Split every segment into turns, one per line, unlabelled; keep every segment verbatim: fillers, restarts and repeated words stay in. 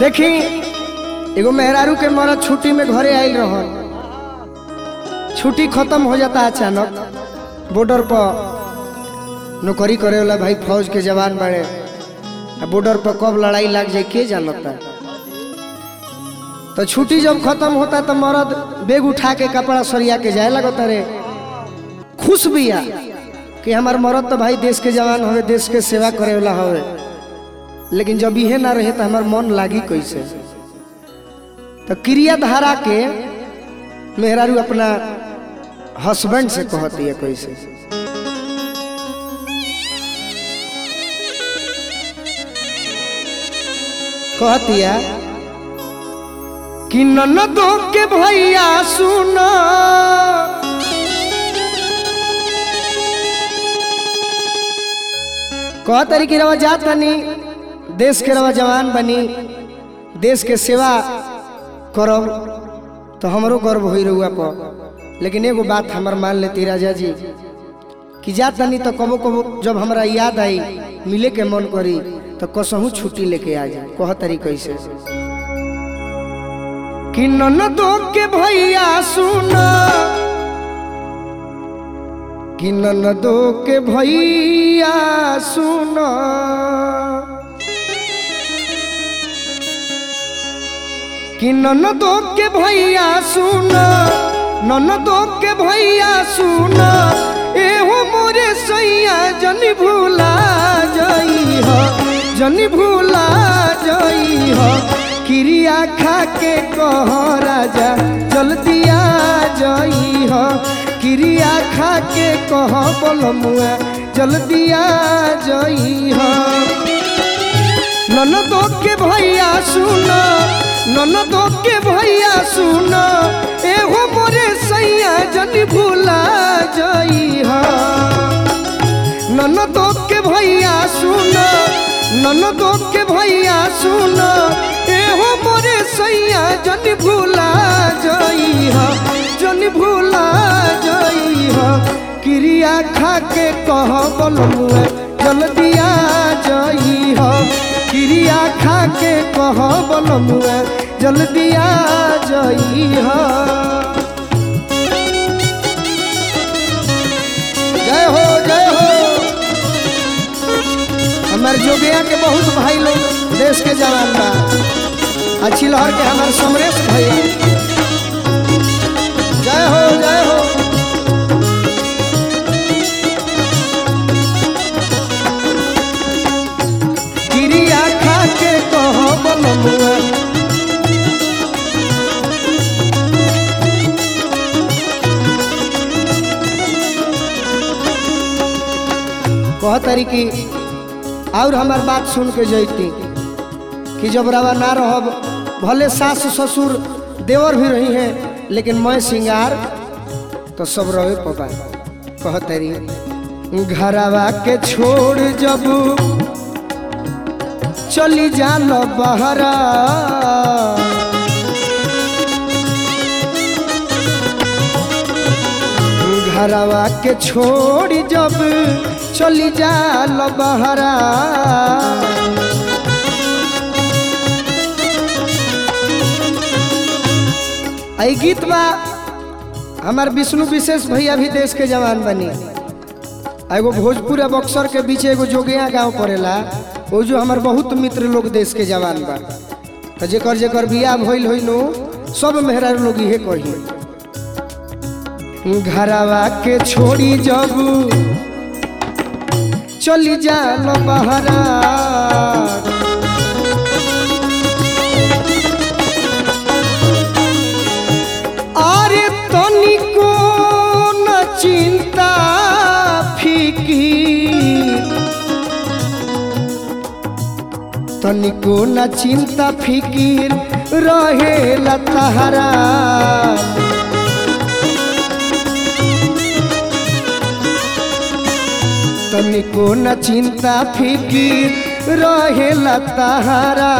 देखी एगो मेहरारू के मरद छुट्टी में घरे आयल रह, छुट्टी खत्म हो जाता अचानक। बॉर्डर पर नौकरी करे वाला भाई फौज के जवान बड़े, बॉर्डर पर कब लड़ाई लग जाए के जानता। तो छुट्टी जब खत्म होता तो मरद बैग उठा के कपड़ा सरिया के जाए लगता रे। खुश बिया कि हमार मरद तो भाई देश के जवान हवे, देश के सेवा करे वाला हवे, लेकिन जब इहे ना रहे तो हमार मन लागी कैसे। तो क्रिया धारा के मेहरारू अपना हस्बैंड से कहती है कैसे, कहती है कि ननदो के भैया सुनो, कह तरीके रवा जात बनी, देश के रवा जवान बनी, देश के सेवा करब तो हमरो गर्व हो रहुआ पर। लेकिन एगो बात हमार मान लेती राजा जी कि जात बनी तो कबो कबो जब हमरा याद आई मिले के मन करी तो कसहू छुट्टी लेके आ जाए। कह तरीके से कि ननदो के भैया सुनो, कि ननदो के भैया सुनो, कि ननदो के भैया सुनो, ननदो के भैया सुनो, एहो मोरे सैया जनी भूला जाई हो, जनी भूला जाई हो। क्रिया खा के कह राजा जल्दी आ जाई हो, क्रिया खा के कह बोलमुआ जल्दी आ जाई हो। ननदो के भैया सुनो, ननदो के भैया सुनो, एहो मोरे सैया जनी भूला जाई हो। ननदो के भैया सुनो, ननदो के भैया सुनो, एहो मोरे सैया जनी भूला जाई हो, जनी भूला जाई हो। क्रिया खा के कह बोलमुआ जल्दी आ जाई हो, क्रिया खा के कह बोलमुआ जल्दी आ जाई हो। जय हो जय हो। हमारे जोगिया के बहुत भाई लोग देश के जवान बा, अच्छी लहर के हमारे समरेश भाई, जय हो जय हो। क्रिया खा के कह बोलमुआ कह तरीकी और हमार बात सुन के जैती कि जब रवा ना रहब, भले सास ससुर देवर भी रही हैं, लेकिन मैं सिंगार तो सब रहे पपा। कह तरी घरवा के छोड़ जब चली जानो बहरा, घरवा के छोड़ जब चली जालो बहरा, आई गीत बा हमार विष्णु विशेष भैया भी देश के जवान बनी। एगो भोजपुर बक्सर के बीच एगो जोगिया गांव पड़ेला, वो जो हमार बहुत मित्र लोग देश के जवान बा। तो जेकर जेकर बियाह भइल होई नो सब मेहरारू लोग इहे कही, घरवा के छोड़ी जब चली जानो बहरा, अरे तनिको न चिंता फिकीर, तनिको न चिंता फिकीर रहे लतहरा, तनिको न चिंता फिकीर रहे लतहरा।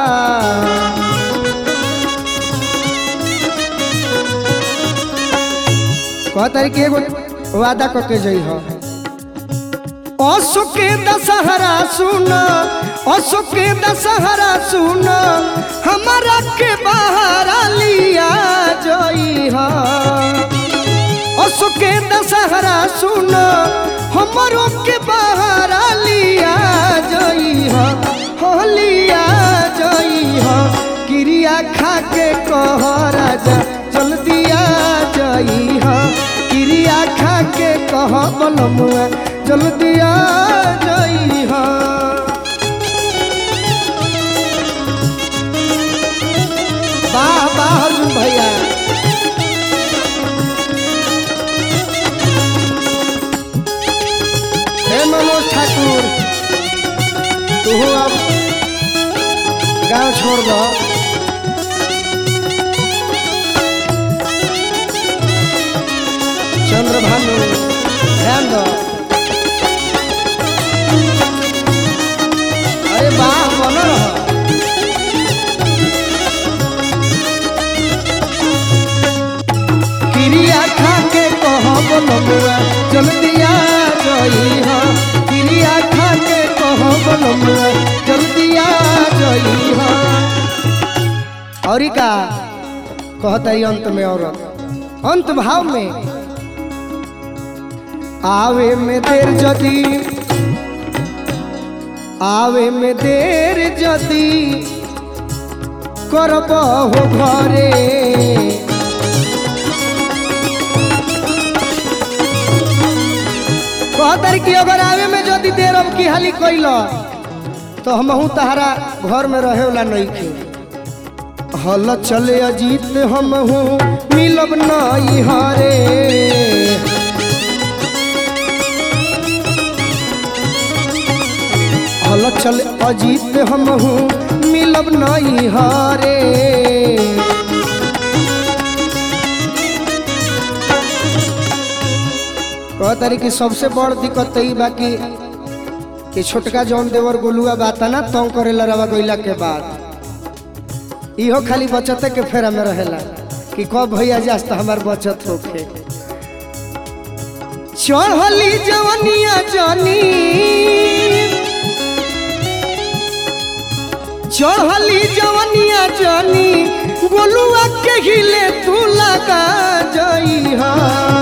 कह तरीके एगो वादा करके जई हो, असो के दशहरा सुनो, अशोक के दशहरा सुनो हमारा के बाहर लिया जई हा अशोक के दशहरा सुनो हमारो के बाहर लिया जई हा हो लिया जई हा क्रिया खा के कह राजा जल्दी आ जई हा क्रिया खा के कह बलमुआ जल्दी आ जई हा वाह वाह अर्जुन भैया हे मनोज ठाकुर तू अब गाँव छोड़ दो चंद्रभानु ध्यान दो अरे वाह बन रहा क्रिया खा के कह बलमुआ जल्दी आ जई हा क्रिया खा के कह बलमुआ जल्दी आ जई हा और का कहता है अंत में औरत अंत भाव में आवे में देर जदी आवे में देर जदी करबहु घरे कहतर कि अगर आवे में जदी देर अब की हाली कैल तो हमहू तहरा घर में रहे वाला नहीं खे हल चले अजीत हमहू मिलब नहीं हारे हल चले अजीत हमहू मिलब नहीं हारे कहतारी कि सबसे बड़ दिक्कत ई बाकी कि छोटका जौन देवर गोलुआ बाता ना तंग करे लड़वा गईला के बाद इहो खाली बचते के फेरा में रहेला कि कब भैया जास्त हमार बचत होके चढ़ली जवनिया जानी चढ़ली जवनिया जानी गोलुआ के हिले तू लगा जई हा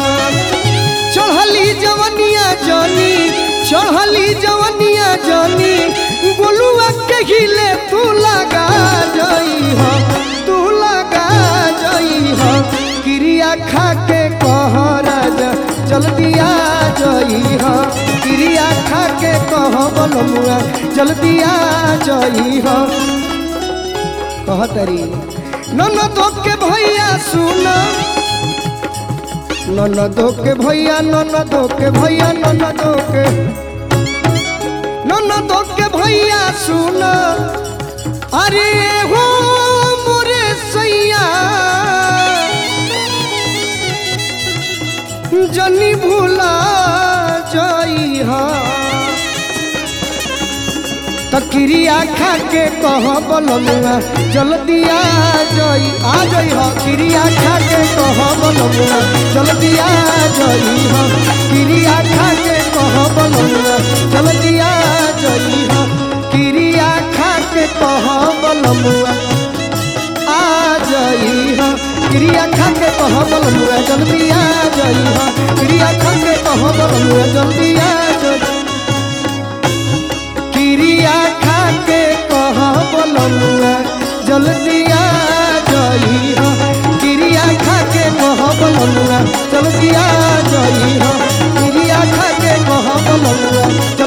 चढ़ली जवनिया जानी चढ़ली जवनिया जानी गोलुआ के हिले तू लगा जई हा तू लगा जई हा क्रिया खा के कह राजा जल्दी आ जई हा क्रिया खा के कह बलमुआ जल्दी आ जई हा कहतरी ननदो के भैया सुना ननदो के भैया ननदो के भैया ननदो के ननदो के भैया सुना अरे हो मोरे सैया जनी भूला जाई हा तक्रिया खा के कह बलमुआ जल्दी आ जई आ जई हा क्रिया खा के कह बलमुआ जल्दी आ जई हा क्रिया खा के कह बलमुआ जल्दी आ जई हा क्रिया खा के कह बलमुआ आ जई हा क्रिया खा के कह बलमुआ जल्दी आ जई हा क्रिया खा के कह बलमुआ जल्दी आ जई क्रिया खा के कह बलमुआ जल्दी आ जई हा क्रिया खा के कह बलमुआ जल्दी आ जई हा क्रिया खा के कह बलमुआ